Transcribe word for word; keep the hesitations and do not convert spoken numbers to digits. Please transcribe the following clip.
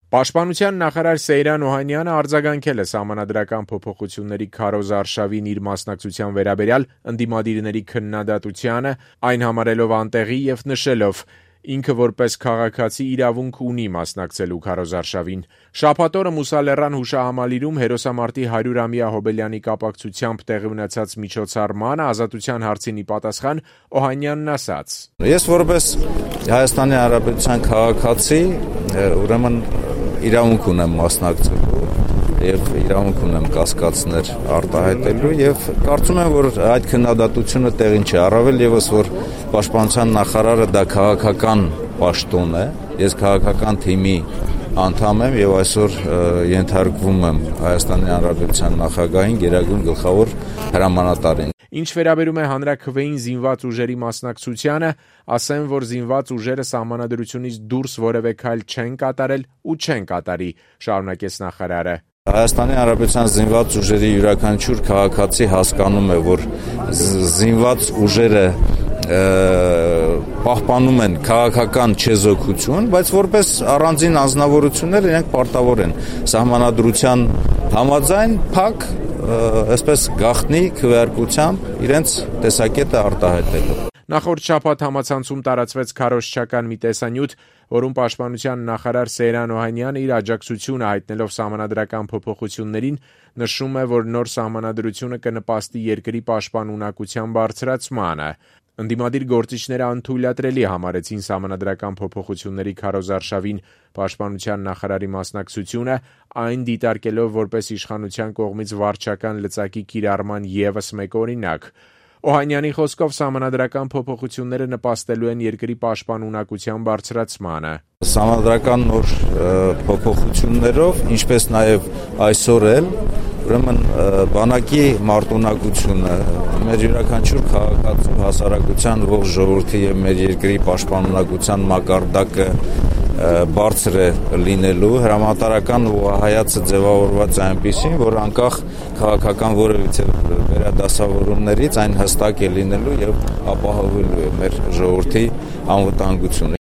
Պաշտպանության նախարար Սեյրան Օհանյանը արձագանքել է սահմանադրական փոփոխությունների քարոզարշավին իր մասնակցության վերաբերյալ ընդդիմադիրների քննադատությանը, այն համարելով անտեղի և նշելով. ինքը որպես քաղաքացի իրավունք ունի մասնակցելու քարոզարշավին։ Շաբաթ օրը Մուսալեռան հուշահամալիրում հերոսամարտի հարյուրամյա հոբելյանի կապակցությամբ տեղի ունեցած միջոցառմանը ազատության հարցին ի պատասխան Օհանյանն ասաց. Ես որպես Հայաստանի Հանրապետության քաղաքացի ուրեմն իրավունք ունեմ մասնակցելու եւ իրավունք ունեմ կասկածներ արտահայտելու եւ կարծում եմ, որ այդ քննադատությունը տեղին չի, առավել եւս որ պաշտպանության նախարարը դա քաղաքական պաշտոն է, ես քաղաքական թիմի անդամ եմ եւ այսօր ենթարկվում եմ Հայաստանի Հանրապետության նախագահին, գերագույն գլխավոր հրամանատարին։ Ինչ վերաբերում է հանրաքվեին զինված ուժերի մասնակցությանը, ասեմ, որ զինված ուժերը սահմանադրությունից դուրս որևէ քայլ չեն կատարել ու չեն կատարի, շարունակեց նախարարը։ Հայաստանի Հանրապետության զինված ուժերի յուրաքանչյուր քաղաքացի հասկանում է, որ զինված ուժերը պահպանում են քաղաքական չեզոքություն, բայց որպես առանձին անձնավորություններ իրենք պարտավոր են սահմանադրության համաձայն փակ, այսպես գաղտնի քվեարկությամբ իրենց տեսակետը արտահայտելու։ Նախորդ շաբաթ համացանցում տարածվեց քարոզչական մի տեսանյութ, որում պաշտպանության նախարար Սեյրան Օհանյանը իր աջակցությունը հայտնելով սահմանադրական փոփոխություններին նշում է, որ նոր սահմանադրությունը կնպաստի երկրի պաշտպանունակության բարձրացմանը։ Ընդդիմադիր գործիչները անթույլատրելի համարեցին սահմանադրական փոփոխությունների քարոզարշավին պաշտպանության նախարարի մասնակցությունը, այն դիտարկելով որպես իշխանության կողմից վարչական լծակի կիրառման ևս մեկ օրինակ։ Օհանյանի խոսքով սահմանադրական փոփոխությունները նպաստելու են երկրի պաշտպանունակության բարձրացմանը։ Սահմանադրական նոր փոփոխություններով, ինչպես նաև այսօր էլ, ուրեմն բանակի մարտունակությունը, մեր յուրաքանչյուր քաղաքացու հասարակության ողջ ժողովրդի եւ մեր երկրի պաշտպանունակության մակարդակը բարձր է լինելու, հրամանատարական հայացքը ձևավորված է այնպիսին, որ անկախ քաղաքական որևիցե վերադասավորումներից այն հստակ է լինելու եւ ապահովելու է մեր ժողովրդի անվտանգությունը։